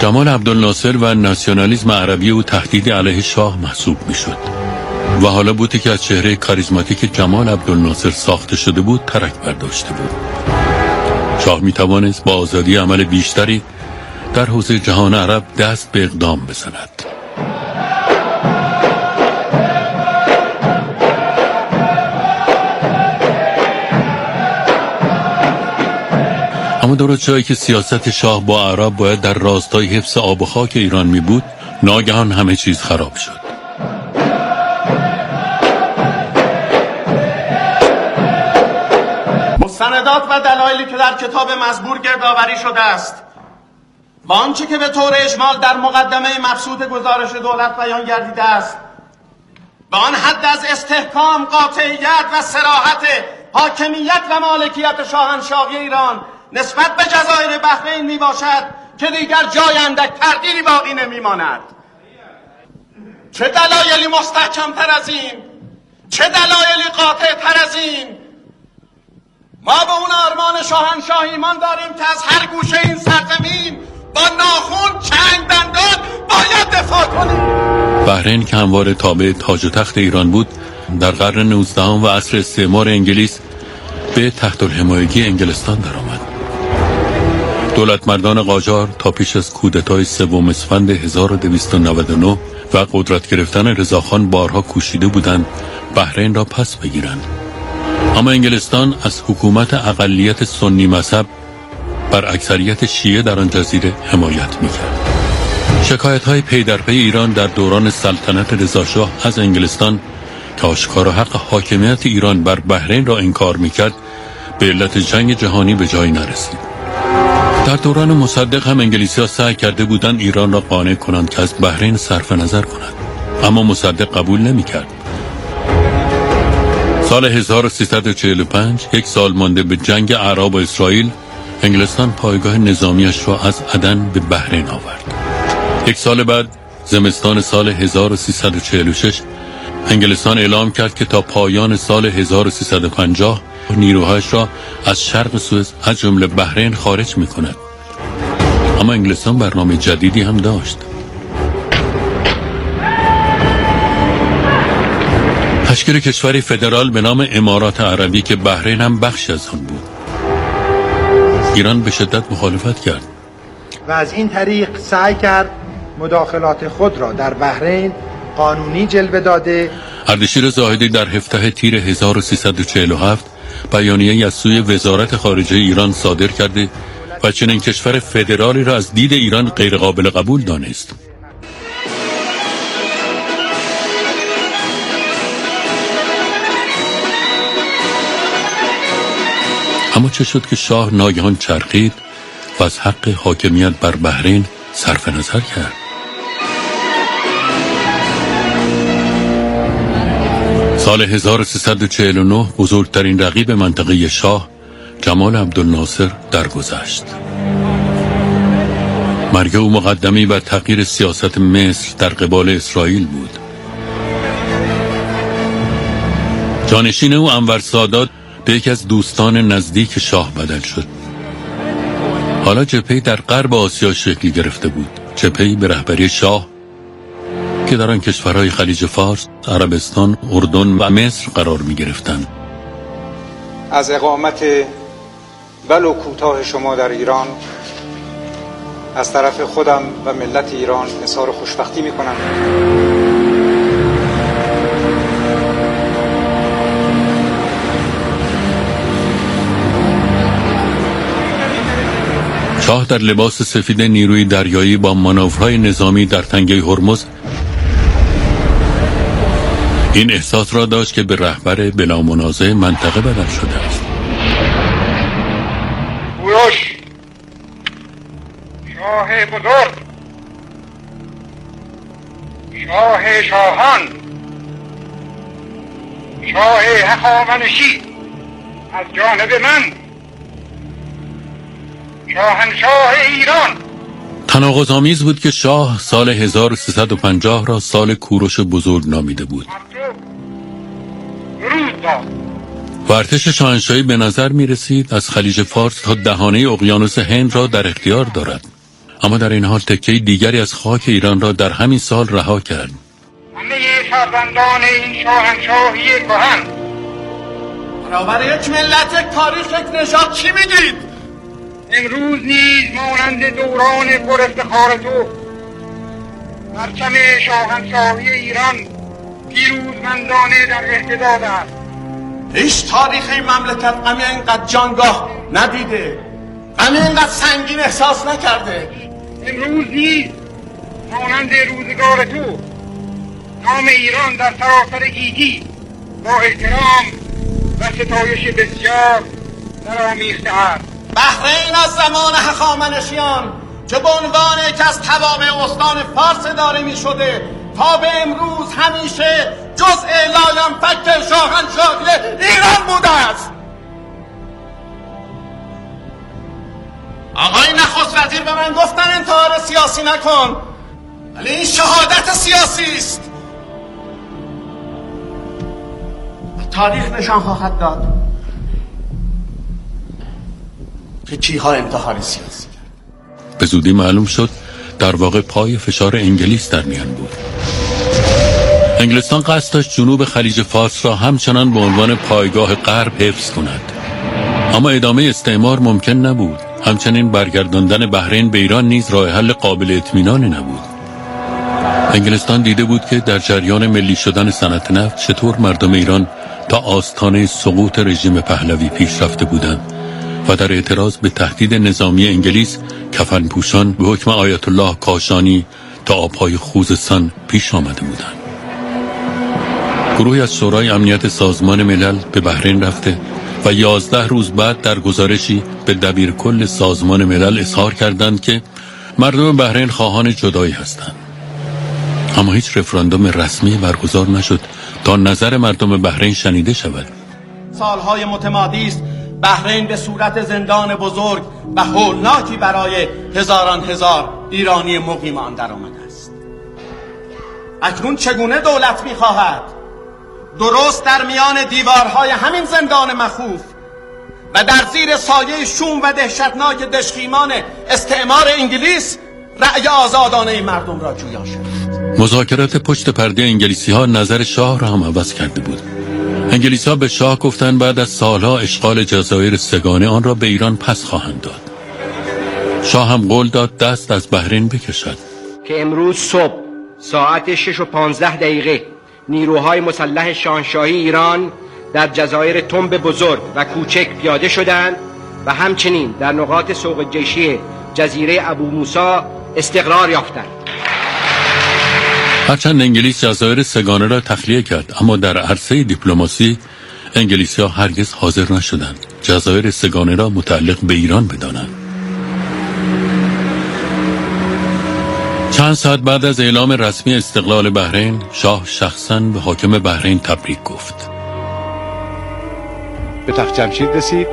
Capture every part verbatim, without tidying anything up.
جمال عبدالناصر و ناسیونالیسم عربی او تهدیدی علیه شاه محسوب میشد و حالا بوده که از چهره کاریزماتیک جمال عبدالناصر ساخته شده بود ترک برداشته بود. شاه می توانست با آزادی عمل بیشتری در حوزه جهان عرب دست به اقدام بزند. اما درست جایی که سیاست شاه با عرب باید در راستای حفظ آب و خاک ایران می بود، ناگهان همه چیز خراب شد. مستندات و دلایلی که در کتاب مزبور گردآوری شده است و آنچه که به طور اجمال در مقدمه مبسوط گزارش دولت بیان گردیده است به آن حد از استحکام، قاطعیت و صراحت حاکمیت و مالکیت شاهنشاهی ایران نسبت به جزایر بحرین می باشد که دیگر جای اندک تردیدی باقی نمی ماند. چه دلایلی مستحکم تر از این، چه دلایلی قاطع تر از این. ما به اون آرمان شاهنشاهی ایمان داریم که از هر گوشه این سرزمین با ناخون چنگ دندان باید دفاع کنیم. بحرین که همواره تابع تاج و تخت ایران بود، در قرن نوزدهم و عصر استعمار انگلیس به تحت الحمایگی انگلستان درآمد. دولت مردان قاجار تا پیش از کودتای سوم اسفند هزار و دویست و نود و نه و قدرت گرفتن رضاخان بارها کوشیده بودند بحرین را پس بگیرند. اما انگلستان از حکومت اقلیت سنی مذهب بر اکثریت شیعه در آن جزیره حمایت می‌کرد. شکایت‌های پی در پی ایران در دوران سلطنت رضاشاه از انگلستان که آشکار حق حاکمیت ایران بر بحرین را انکار می‌کرد به علت جنگ جهانی به جایی نرسید. در دوران مصدق هم انگلیسی‌ها سعی کرده بودند ایران را قانع کنند که از بحرین صرف نظر کند، اما مصدق قبول نمی‌کرد. سال هزار و سیصد و چهل و پنج، یک سال مانده به جنگ اعراب و اسرائیل، انگلستان پایگاه نظامیش را از عدن به بحرین آورد. یک سال بعد، زمستان سال هزار و سیصد و چهل و شش، انگلستان اعلام کرد که تا پایان سال هزار و سیصد و پنجاه نیروهایش را از شرق سوئز از جمله بحرین خارج می کند. اما انگلستان برنامه جدیدی هم داشت. تشکیل کشوری فدرال به نام امارات عربی که بحرین هم بخشی از آن بود. ایران به شدت مخالفت کرد و از این طریق سعی کرد مداخلات خود را در بحرین قانونی جلوه داده. اردشیر زاهدی در هفده تیر هزار و سیصد و چهل و هفت بیانیه‌ای از سوی وزارت خارجه ایران صادر کرده و چنین کشور فدرالی را از دید ایران غیر قابل قبول دانست. اما چه شد که شاه ناگهان چرخید و از حق حاکمیت بر بحرین صرف نظر کرد؟ سال هزار و سیصد و چهل و نه بزرگترین رقیب منطقه شاه جمال عبدالناصر درگذشت. مرگ او مقدمی بر تغییر سیاست مصر در قبال اسرائیل بود. جانشین او انور سادات به یکی از دوستان نزدیک شاه بدل شد. حالا جبهه‌ای در غرب آسیا شکل گرفته بود، جبهه‌ای به رهبری شاه که در آن کشورهای خلیج فارس، عربستان، اردن و مصر قرار می گرفتند. از اقامت ولو کوتاه شما در ایران از طرف خودم و ملت ایران اظهار خوشبختی می کنم. شاه در لباس سفید نیروی دریایی با مانورهای نظامی در تنگه هرمز این احساس را داشت که به رهبر بلا منازع منطقه بدل شده است. کوروش شاه بزرگ، شاه شاهان، شاه هخامنشی از جانب من شاهنشاه ایران. تناقض‌آمیز بود که شاه سال هزار و سیصد و پنجاه را سال کوروش بزرگ نامیده بود. و ارتش شاهنشاهی به نظر می رسید از خلیج فارس تا دهانه اقیانوس هند را در اختیار دارد. اما در این حال تکه دیگری از خاک ایران را در همین سال رها کرد. همه فرزندان این شاهنشاهی کهن برابر یک ملت، یک تاریخ، یک نژاد چی میگید؟ امروز نیز مانند دوران پر افتخار تو پرچم شاهنشاهی ایران پیروزمندانه در اهتزاز است. هیچ تاریخ این مملکت غم اینقدر جانگاه ندیده، غم اینقدر سنگین احساس نکرده. امروز نیز مانند روزگار تو نام ایران در سراسر گیتی با احترام و ستایش بسیار درآمیخته است. بحرین از زمان هخامنشیان که به عنوان یکی از توابع استان فارس اداره می شده تا به امروز همیشه جزء لاینفک شاهنشاهی ایران بوده است. آقای نخست وزیر به من گفتن انتحار سیاسی نکن، ولی این شهادت سیاسی است. تاریخ نشان خواهد داد که کیها انتحار سیاسی کرد. به زودی معلوم شد در واقع پای فشار انگلیس در میان بود. انگلستان قصد داشت جنوب خلیج فارس را همچنان به عنوان پایگاه غرب حفظ کند، اما ادامه استعمار ممکن نبود. همچنین برگرداندن بحرین به ایران نیز راه حل قابل اطمینانی نبود. انگلستان دیده بود که در جریان ملی شدن صنعت نفت چطور مردم ایران تا آستانه سقوط رژیم پهلوی پیش رفته بودند و در اعتراض به تهدید نظامی انگلیس کفن پوشان به حکم آیت الله کاشانی تا آبهای خوزستان پیش آمده بودند. گروهی از شورای امنیت سازمان ملل به بحرین رفته و یازده روز بعد در گزارشی به دبیرکل سازمان ملل اظهار کردند که مردم بحرین خواهان جدایی هستند. اما هیچ رفراندوم رسمی برگزار نشد تا نظر مردم بحرین شنیده شود. سالهای متمادی است بحرین به صورت زندان بزرگ و هولناکی برای هزاران هزار ایرانی مقیم آن در آمده است. اکنون چگونه دولت می‌خواهد درست در میان دیوارهای همین زندان مخوف و در زیر سایه شوم و دهشتناک دژخیمان استعمار انگلیس رأی آزادانه مردم را جویا شد؟ مذاکرات پشت پرده انگلیسی ها نظر شاه را هم عوض کرده بود. انگلیسی ها به شاه گفتند بعد از سالها اشغال جزایر سگانه آن را به ایران پس خواهند داد. شاه هم قول داد دست از بحرین بکشد. که امروز صبح ساعت شش و پانزده دقیقه نیروهای مسلح شاهنشاهی ایران در جزایر تنب بزرگ و کوچک پیاده شدند و همچنین در نقاط سوق جیشی جزیره ابو موسی استقرار یافتند. هرچند انگلیس جزایر سگانه را تخلیه کرد، اما در عرصه دیپلماسی انگلیسی ها هرگز حاضر نشدند جزایر سگانه را متعلق به ایران بدانند. چند ساعت بعد از اعلام رسمی استقلال بحرین، شاه شخصاً به حاکم بحرین تبریک گفت. به تخت جمشید رسید.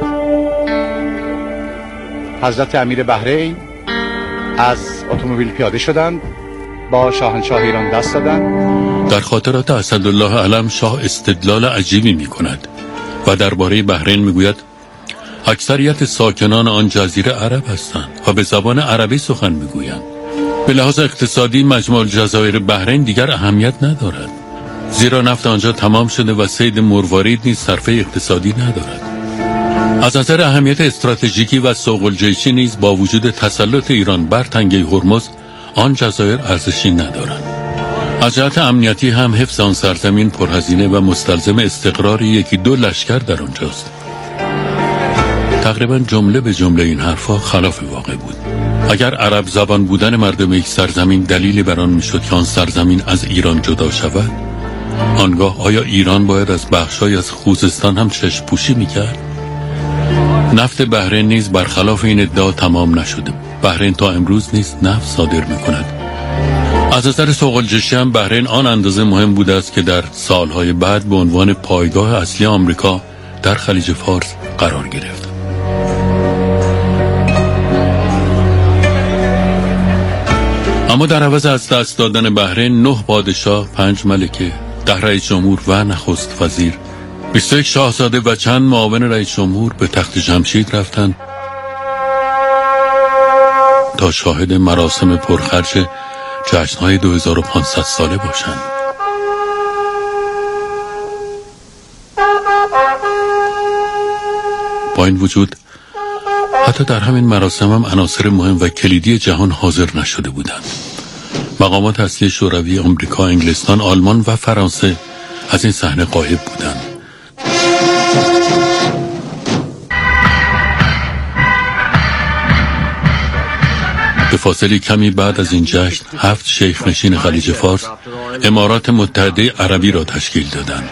حضرت امیر بحرین از اتومبیل پیاده شدند، با شاهنشاه ایران دست دادند. در خاطرات اسدالله علم شاه استدلال عجیبی می کند و درباره بحرین می گوید اکثریت ساکنان آن جزیره عرب هستند و به زبان عربی سخن می گویند. به لحاظ اقتصادی مجموع جزایر بحرین دیگر اهمیت ندارد، زیرا نفت آنجا تمام شده و صید مروارید نیز صرفه اقتصادی ندارد. از نظر اهمیت استراتژیکی و سوق الجیشی نیز با وجود تسلط ایران بر تنگه هرمز آن جزایر ارزشی ندارند. از جهت امنیتی هم حفظ آن سرزمین پرهزینه و مستلزم استقرار یکی دو لشکر در آنجاست. تقریبا جمله به جمله این حرفا خلاف واقع بود. اگر عرب زبان بودن مردم یک سرزمین دلیلی بر آن میشد که آن سرزمین از ایران جدا شود، آنگاه آیا ایران باید از بخشای از خوزستان هم چشم پوشی میکرد؟ نفت بحرین نیز برخلاف این ادعا تمام نشده. بحرین تا امروز نیز نفت صادر میکند. از نظر سوق الجیشی هم بحرین آن اندازه مهم بوده است که در سالهای بعد به عنوان پایگاه اصلی آمریکا در خلیج فارس قرار گرفت. اما در عوض از دست دادن بحرین، نه پادشاه، پنج ملکه، ده رئیس جمهور و نخست وزیر، بیست و یک شاهزاده و چند معاون رئیس جمهور به تخت جمشید رفتند تا شاهد مراسم پرخرج جشن‌های دو هزار و پانصد ساله باشند. با این وجود حتی در همین مراسم هم عناصر مهم و کلیدی جهان حاضر نشده بودند. مقامات اصلی شوروی، آمریکا، انگلستان، آلمان و فرانسه از این صحنه غایب بودند. به فاصله کمی بعد از این جشن هفت شیخ نشین خلیج فارس امارات متحده عربی را تشکیل دادند.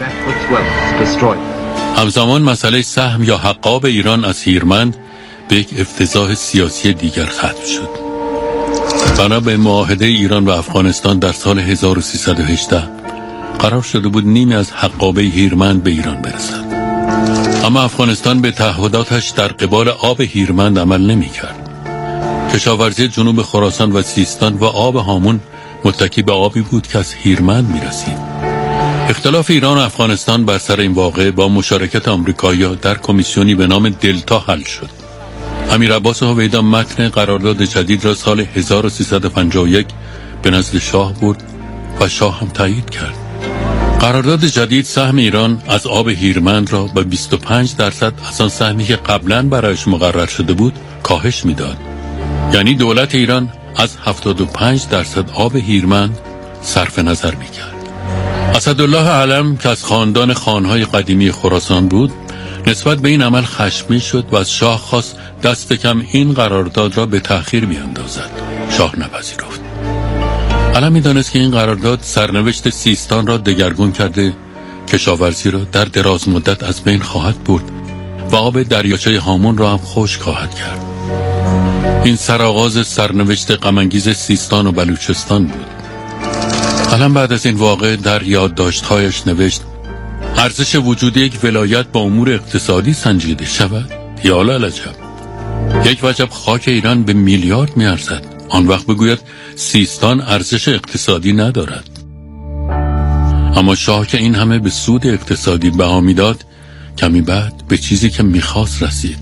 همزمان مسئله سهم یا حقاب ایران از هیرمند به یک افتضاح سیاسی دیگر ختم شد. بنا به معاهده ایران و افغانستان در سال هزار و سیصد و هجده قرار شده بود نیمی از حقابه هیرمند به ایران برسد. اما افغانستان به تعهداتش در قبال آب هیرمند عمل نمی کرد. کشاورزی جنوب خراسان و سیستان و آب هامون متکی به آبی بود که از هیرمند می رسید. اختلاف ایران و افغانستان بر سر این واقعه با مشارکت آمریکایی‌ها در کمیسیونی به نام دلتا حل شد. امیر عباس هویدا متن قرارداد جدید را سال هزار و سیصد و پنجاه و یک به نزد شاه برد و شاه هم تایید کرد. قرارداد جدید سهم ایران از آب هیرمند را به بیست و پنج درصد از آن سهمی که قبلا برایش مقرر شده بود کاهش می‌داد. یعنی دولت ایران از هفتاد و پنج درصد آب هیرمند صرف نظر می‌کرد. اسدالله علم که از خاندان خانهای قدیمی خراسان بود نسبت به این عمل خشمگین شد و از شاه خواست دست کم این قرارداد را به تأخیر بیاندازد. شاه نپذیرفت. علم می‌دانست که این قرارداد سرنوشت سیستان را دگرگون کرده، کشاورزی را در دراز مدت از بین خواهد برد و آب دریاچه هامون را هم خشک خواهد کرد. این سرآغاز سرنوشت غم‌انگیز سیستان و بلوچستان بود. علم بعد از این واقعه در یادداشت‌هایش نوشت: ارزش وجود یک ولایت با امور اقتصادی سنجیده شود؟ یا لعجب. یک وجب خاک ایران به میلیارد می‌ارزد. آن وقت بگوید سیستان ارزش اقتصادی ندارد. اما شاه که این همه به سود اقتصادی بها می‌داد، کمی بعد به چیزی که می‌خواست رسید.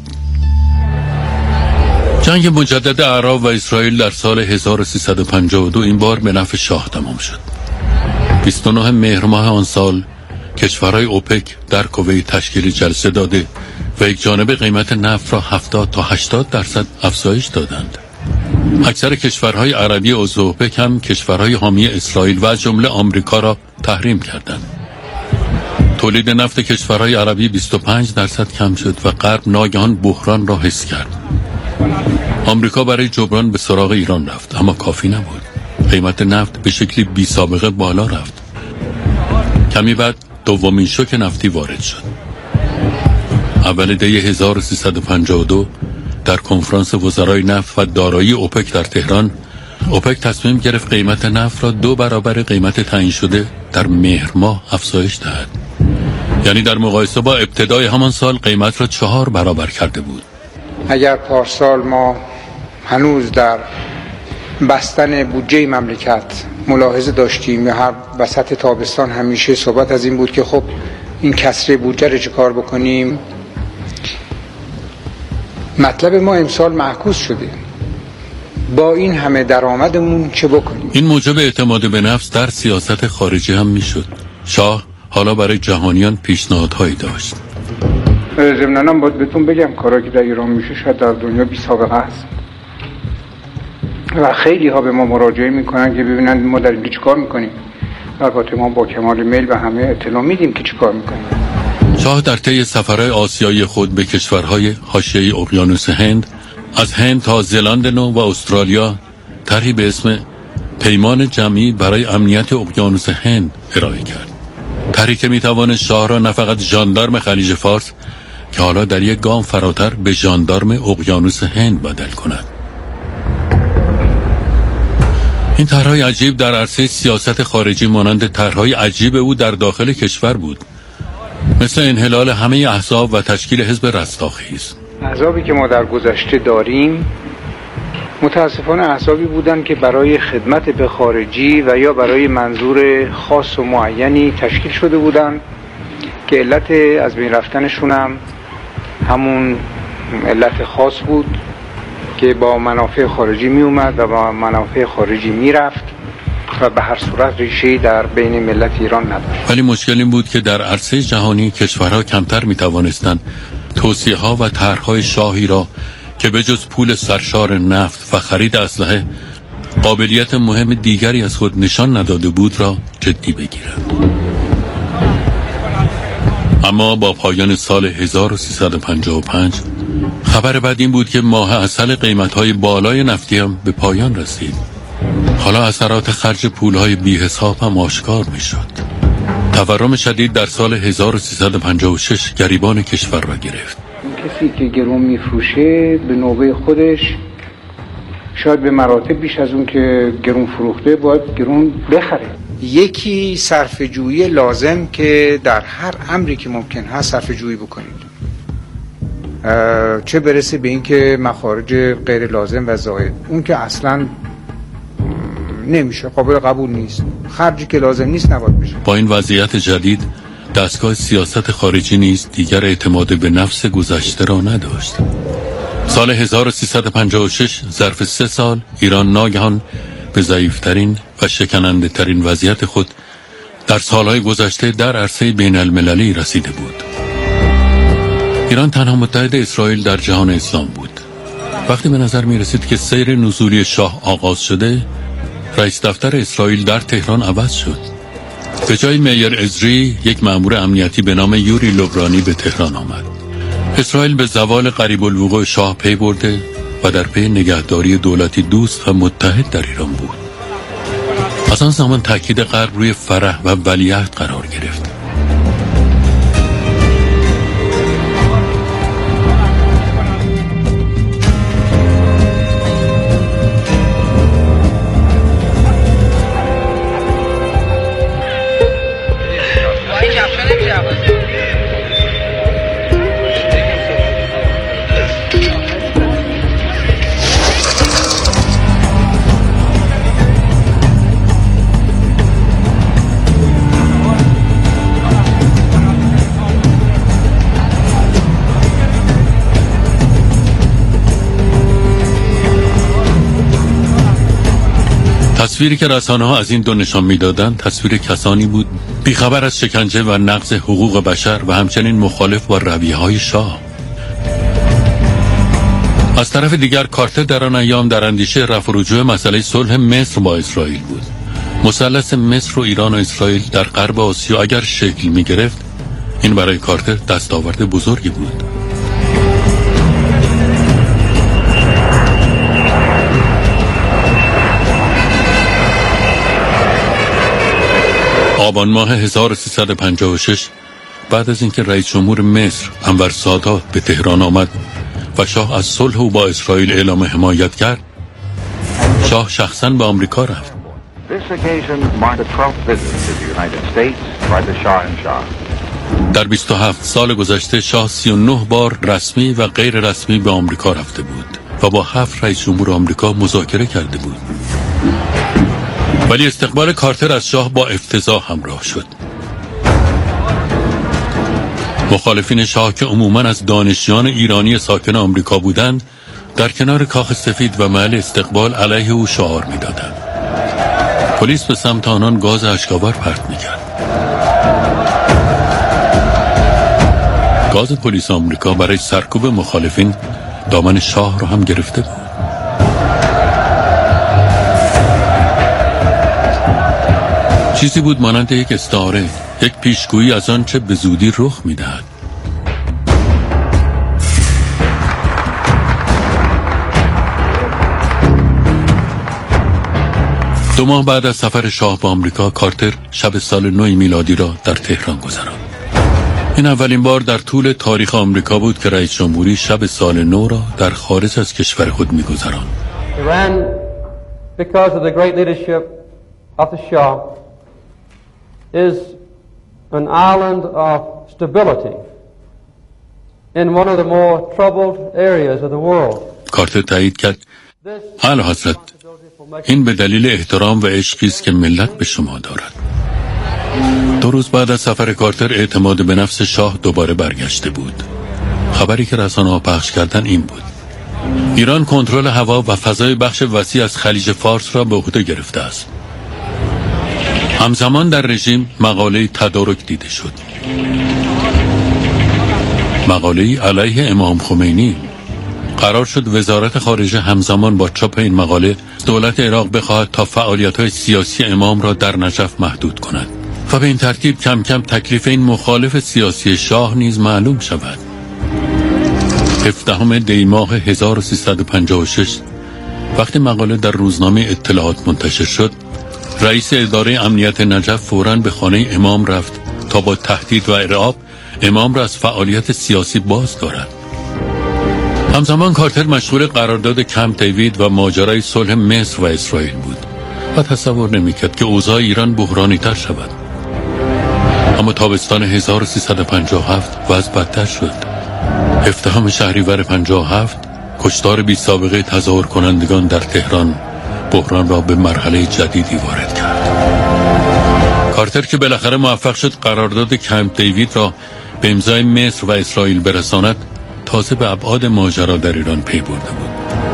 جنگ مجدد عرب و اسرائیل در سال هزار و سیصد و پنجاه و دو این بار به نفع شاه تمام شد. بیست و نه مهر ماه آن سال کشورهای اوپک در کویت تشکیل جلسه داده و یک جانبه قیمت نفت را هفتاد تا هشتاد درصد افزایش دادند. اکثر کشورهای عربی عضو اوپک هم کشورهای حامی اسرائیل و از جمله آمریکا را تحریم کردند. تولید نفت کشورهای عربی بیست و پنج درصد کم شد و غرب ناگهان بحران را حس کرد. آمریکا برای جبران به سراغ ایران رفت، اما کافی نبود. قیمت نفت به شکلی بی سابقه بالا رفت. کمی بعد دومین شوک نفتی وارد شد. اول دی هزار و سیصد و پنجاه و دو در کنفرانس وزرای نفت و دارایی اوپک در تهران، اوپک تصمیم گرفت قیمت نفت را دو برابر قیمت تعیین شده در مهر ماه افزایش دهد. یعنی در مقایسه با ابتدای همان سال قیمت را چهار برابر کرده بود. اگر پارسال ما هنوز در بستن بودجه مملکت ملاحظه داشتیم یا هر وسط تابستان همیشه صحبت از این بود که خب این کسره بودجه رو چه کار بکنیم، مطلب ما امسال معکوس شده. با این همه درآمدمون چه بکنیم؟ این موجب اعتماد به نفس در سیاست خارجی هم میشد. شاه حالا برای جهانیان پیشنهادهایی داشت. ضمناً باید بهتون بگم کارا که در ایران میشه شاید در دنیا بی سابقه است و خیلی ها به ما مراجعه میکنن که ببینن ما در اینجا چیکار میکنیم. البته ما با کمال میل و همه اطلاع میدیم که چیکار میکنیم. شاه در طی سفرهای آسیایی خود به کشورهای حاشیه اقیانوس هند، از هند تا زلاند نو و استرالیا، طرحی به اسم پیمان جمعی برای امنیت اقیانوس هند ارائه کرد. طرحی که میتوانست شاه را نه فقط ژاندارم خلیج فارس که حالا در یک گام فراتر به ژاندارم اقیانوس هند بدل کند. این طرحهای عجیب در عرصه سیاست خارجی مانند طرحهای عجیب او در داخل کشور بود، مثل انحلال همه احزاب و تشکیل حزب رستاخیز. احزابی که ما در گذشته داریم متاسفانه احزابی بودند که برای خدمت به خارجی و یا برای منظور خاص و معینی تشکیل شده بودند که علت از بین رفتنشون هم همون علت خاص بود، که با منافع خارجی می اومد و با منافع خارجی می رفت و به هر صورت ریشه در بین ملت ایران نداشت. ولی مشکل این بود که در عرصه جهانی کشورها کمتر می توانستند توصیه ها و طرح‌های شاهی را که به جز پول سرشار نفت و خرید اسلحه قابلیت مهم دیگری از خود نشان نداده بود را جدی بگیرند. اما با پایان سال هزار و سیصد و پنجاه و پنج خبر بعد این بود که ماه عسل قیمت‌های بالای نفتی هم به پایان رسید. حالا اثرات خرج پول‌های بی‌حساب هم آشکار می‌شد. تورم شدید در سال هزار و سیصد و پنجاه و شش گریبان کشور را گرفت. کسی که گرون میفروشه به نوبه خودش شاید به مراتب بیش از اون که گرون فروخته باید گرون بخره. یکی صرفه‌جویی لازم که در هر امری که ممکن هست صرفه‌جویی بکنید، چه برسه به این که مخارج غیر لازم و زائد، اون که اصلاً نمیشه، قابل قبول نیست، خرجی که لازم نیست نباید بشه. با این وضعیت جدید دستگاه سیاست خارجی نیز دیگر اعتماد به نفس گذشته را نداشت. سال هزار و سیصد و پنجاه و شش ظرف سه سال ایران ناگهان به ضعیفترین و شکننده ترین وضعیت خود در سالهای گذشته در عرصه بین المللی رسیده بود. ایران تنها متحد اسرائیل در جهان اسلام بود. وقتی به نظر می رسید که سیر نزولی شاه آغاز شده، رئیس دفتر اسرائیل در تهران عوض شد. به جای میر ازری یک مأمور امنیتی به نام یوری لوبرانی به تهران آمد. اسرائیل به زوال قریب الوقوع شاه پی برده و در پی نگهداری دولتی دوست و متحد در ایران بود. از آن زمان تاکید غرب روی فرح و ولیعهد قرار گرفت. تصویری که رسانه‌ها از این دو نشان می‌دادند تصویر کسانی بود بیخبر از شکنجه و نقض حقوق بشر و همچنین مخالف با رویه‌های شاه. از طرف دیگر کارتر در آن ایام در اندیشه رفع و رجوع مسئله صلح مصر با اسرائیل بود. مثلث مصر و ایران و اسرائیل در غرب آسیا اگر شکل می‌گرفت، این برای کارتر دستاورد بزرگی بود. آبان ماه هزار و سیصد و پنجاه و شش بعد از اینکه رئیس جمهور مصر انور سادات به تهران آمد و شاه از صلح او با اسرائیل اعلام حمایت کرد، شاه شخصاً به آمریکا رفت. در بیست و هفت سال گذشته شاه سی و نه بار رسمی و غیر رسمی به آمریکا رفته بود و با هفت رئیس جمهور آمریکا مذاکره کرده بود. ولی استقبال کارتر از شاه با افتضاح همراه شد. مخالفین شاه که عموماً از دانشیان ایرانی ساکن آمریکا بودند، در کنار کاخ سفید و محل استقبال علیه او شعار می‌دادند. پلیس به سمت آنان گاز اشک‌آور پرت می‌کرد. گاز پلیس آمریکا برای سرکوب مخالفین دامن شاه را هم گرفته بود. چیزی بود مانند یک استعاره، یک پیشگویی از آنچه به زودی رخ می‌دهد. دو ماه بعد از سفر شاه به آمریکا، کارتر شب سال نو میلادی را در تهران گذراند. این اولین بار در طول تاریخ آمریکا بود که رئیس جمهوری شب سال نو را در خارج از کشور خود می‌گذراند. Iran, because of the great leadership of the Shah, is an island of stability in one of the more troubled areas of the world. کارتر تایید کرد: اعلی حضرت، این به دلیل احترام و عشقی است که ملت به شما دارد. دو روز بعد از سفر کارتر اعتماد به نفس شاه دوباره برگشته بود. خبری که رسانه‌ها پخش کردن این بود: ایران کنترل هوا و فضای بخش وسیع از خلیج فارس را به عهده گرفته است. همزمان در رژیم مقاله تدارک دیده شد. مقاله علیه امام خمینی. قرار شد وزارت خارجه همزمان با چاپ این مقاله دولت عراق بخواهد تا فعالیت‌های سیاسی امام را در نجف محدود کند و به این ترتیب کم کم تکلیف این مخالف سیاسی شاه نیز معلوم شود. هفدهم دی ماه هزار و سیصد و پنجاه و شش وقتی مقاله در روزنامه اطلاعات منتشر شد، رئیس اداره امنیت نجف فوراً به خانه امام رفت تا با تهدید و ارعاب امام را از فعالیت سیاسی باز دارد. همزمان کارتر مشغول قرارداد کمپ دیوید و ماجرای صلح مصر و اسرائیل بود و تصور نمی‌کرد که اوضاع ایران بحرانی تر شود. اما تابستان هزار و سیصد و پنجاه و هفت وضع بدتر شد. هفدهم شهریور پنجاه و هفت کشتار بی سابقه تظاهر کنندگان در تهران بحران را به مرحله جدیدی وارد کرد. کارتر که بالاخره موفق شد قرارداد کمپ دیوید را به امضای مصر و اسرائیل برساند، تازه به ابعاد ماجرا در ایران پی برده بود.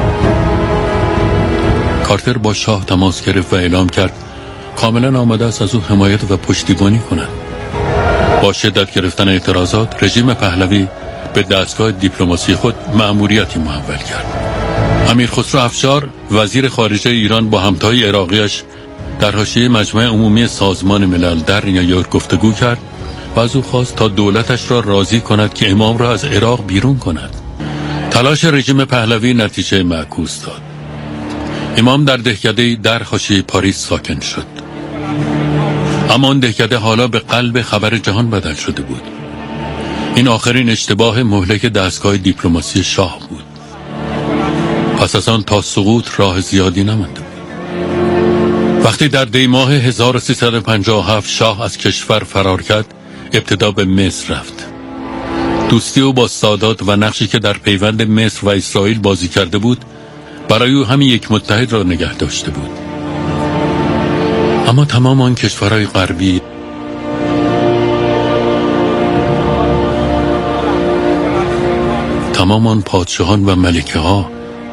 کارتر با شاه تماس گرفت و اعلام کرد کاملا آماده است از او حمایت و پشتیبانی کند. با شدت گرفتن اعتراضات، رژیم پهلوی به دستگاه دیپلماسی خود مأموریتی محول کرد. امیر خسرو افشار وزیر خارجه ایران با همتای عراقیش در حاشیه مجمع عمومی سازمان ملل در نیویورک گفتگو کرد و از او خواست تا دولتش را راضی کند که امام را از عراق بیرون کند. تلاش رژیم پهلوی نتیجه معکوس داد. امام در دهکده در حاشیه پاریس ساکن شد. اما آن دهکده حالا به قلب خبر جهان بدل شده بود. این آخرین اشتباه مهلک دستگاه دیپلماسی شاه بود. پس از آن تا سقوط راه زیادی نمانده بود. وقتی در دی ماه هزار و سیصد و پنجاه و هفت شاه از کشور فرار کرد، ابتدا به مصر رفت. دوستی او با سادات و نقشی که در پیوند مصر و اسرائیل بازی کرده بود برای او همین یک متحد را نگه داشته بود. اما تمام آن کشورهای غربی تمام آن پادشاهان و ملکه ها،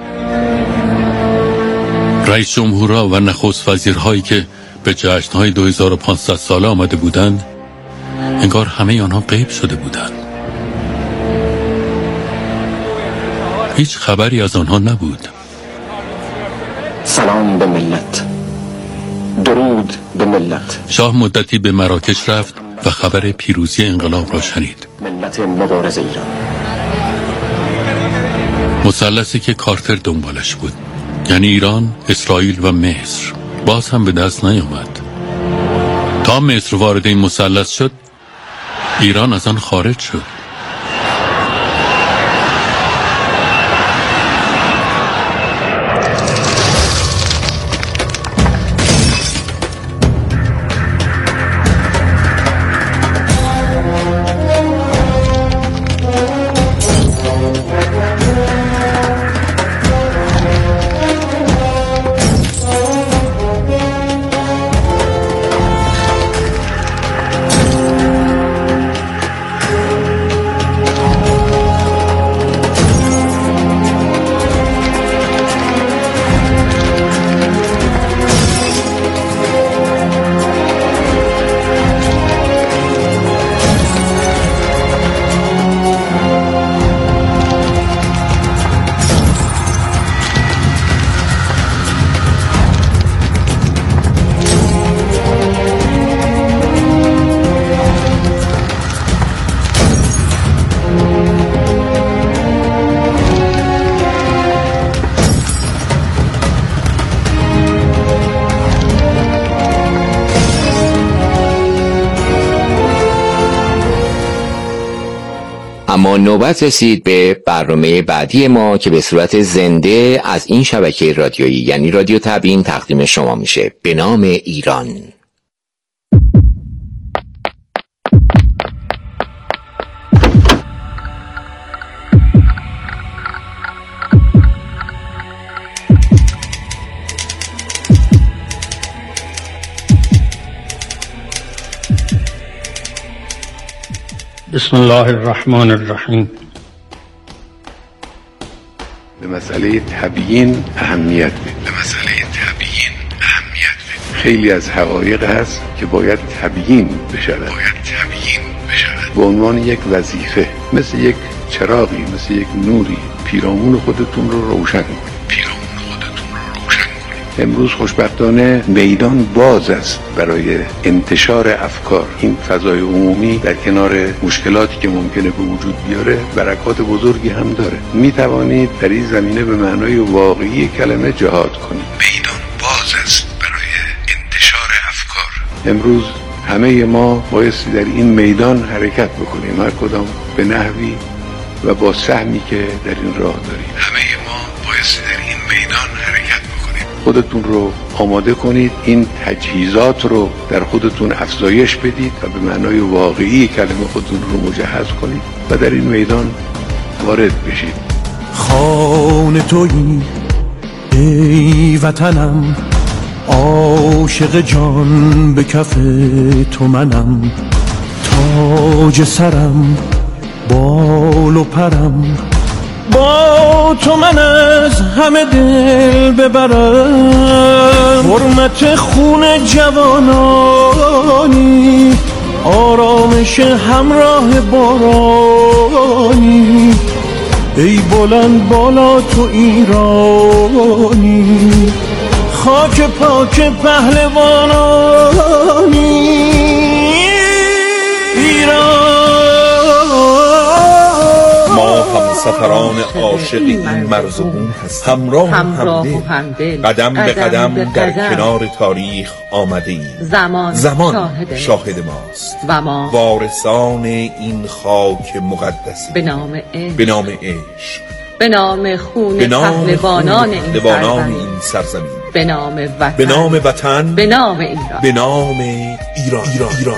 رئیس جمهورها و نخست وزیرهایی که به جشنهای دو هزار و پانصد ساله آمده بودند، انگار همه آنها غیب شده بودند. هیچ خبری از آنها نبود. سلام به ملت، درود به ملت. شاه مدتی به مراکش رفت و خبر پیروزی انقلاب را شنید. ملت مبارز ایران. مثلثی که کارتر دنبالش بود، یعنی ایران، اسرائیل و مصر، باز هم به دست نیامد. تا مصر وارد این مثلث شد، ایران از آن خارج شد. اما نوبت رسید به برنامه بعدی ما که به صورت زنده از این شبکه رادیویی یعنی رادیو تبیین تقدیم شما میشه، به نام ایران. بسم الله الرحمن الرحیم. مسئله تبیین اهمیت بده. به مسئله تبیین اهمیت بده. خیلی از حقایق هست که باید تبیین بشود. باید تبیین بشود. به عنوان یک وظیفه، مثل یک چراغی، مثل یک نوری، پیرامون خودتون رو روشن کنید. امروز خوشبختانه میدان باز است برای انتشار افکار. این فضای عمومی در کنار مشکلاتی که ممکنه به وجود بیاره برکات بزرگی هم داره. می توانید در این زمینه به معنای واقعی کلمه جهاد کنید. میدان باز است برای انتشار افکار. امروز همه ما بایستی در این میدان حرکت بکنیم، هر کدام به نحوی و با سهمی که در این راه داریم. همه ما بایستی در این میدان حرکت بکنیم. خودتون رو آماده کنید، این تجهیزات رو در خودتون افزایش بدید و به معنای واقعی کلمه خودتون رو مجهز کنید و در این میدان وارد بشید. خانه تویی ای وطنم، عاشق جان به کف تو منم، تاج سرم بال و پرم، با تو من از همه دل ببرم. حرمت خون جوانانی، آرامش همراه بارانی، ای بلند بالا تو ایرانی، خاک پاک پهلوانانی. ما هم سفران عاشق این مرز و بوم هستیم، همراه و همدل، قدم به قدم در کنار تاریخ آمده ایم. زمان, زمان شاهد, شاهد ماست و ما وارثان این خاک مقدسی. به نام عشق، به نام عشق، به نام خون پهلوانان این سرزمین، به نام وطن، به نام وطن، به نام ایران، به نام ایران. ایران ایران,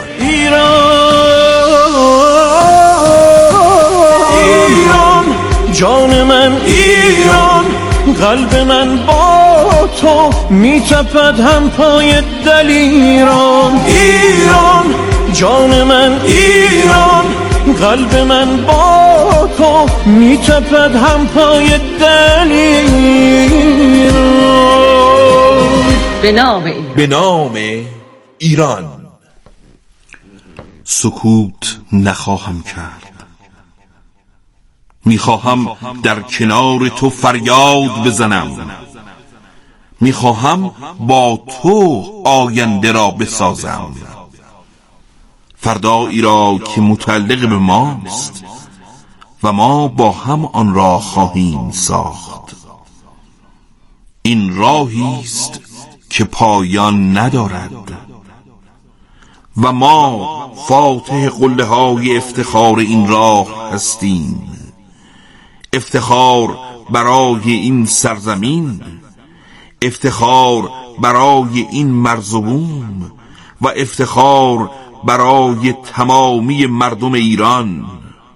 ایران جان من، ایران قلب من با تو میتپد هم پای دلیران. ایران جان من، ایران قلب من با تو میتپد هم پای دلیران. به نام ایران، به نام ایران. سکوت نخواهم کرد، میخواهم در کنار تو فریاد بزنم، میخواهم با تو آینده را بسازم. فردایی را که متعلق به ماست و ما با هم آن را خواهیم ساخت. این راهی است که پایان ندارد و ما فاتح قله های افتخار این راه هستیم. افتخار برای این سرزمین، افتخار برای این مرز و بوم و افتخار برای تمامی مردم ایران.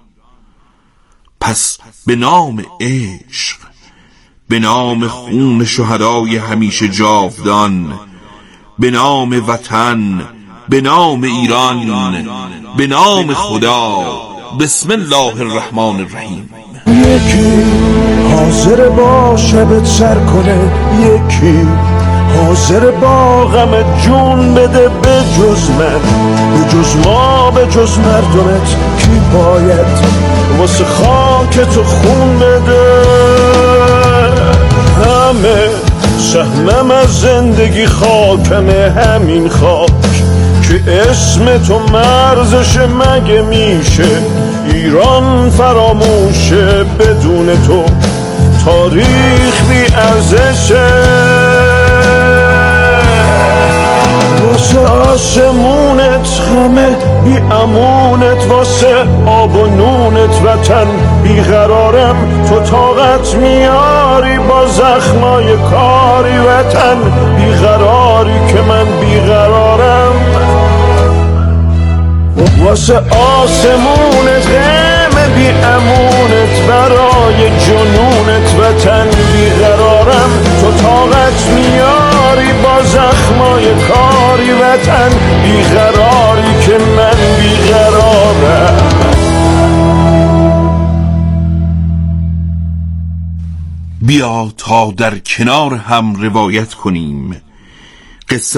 پس به نام عشق، به نام خون شهدای همیشه جاودان، به نام وطن، به نام ایران، به نام خدا، بسم الله الرحمن الرحیم. یکی حاضر با شبت سر کنه، یکی حاضر با غم جون بده، به جز من، به جز ما، به جز مردمت کی باید واسه خاک تو خون بده؟ همه سهمم از زندگی خاکمه، همین خاک که اسم تو مرزش مگه میشه؟ ایران فراموشه، بدون تو تاریخ بی ارزشه. واسه آسمونت غمه بی امونت، واسه آب و نونت وطن بیقرارم. تو طاقت میاری با زخمای کاری وطن بیقراری که من بیقرارم. واسه آسمونت غم بی امونت، برای جنونت وطن بیقرارم. تو طاقت میاری با زخمای کاری وطن بیقراری که من بیقرارم. بیا تا در کنار هم روایت کنیم قصه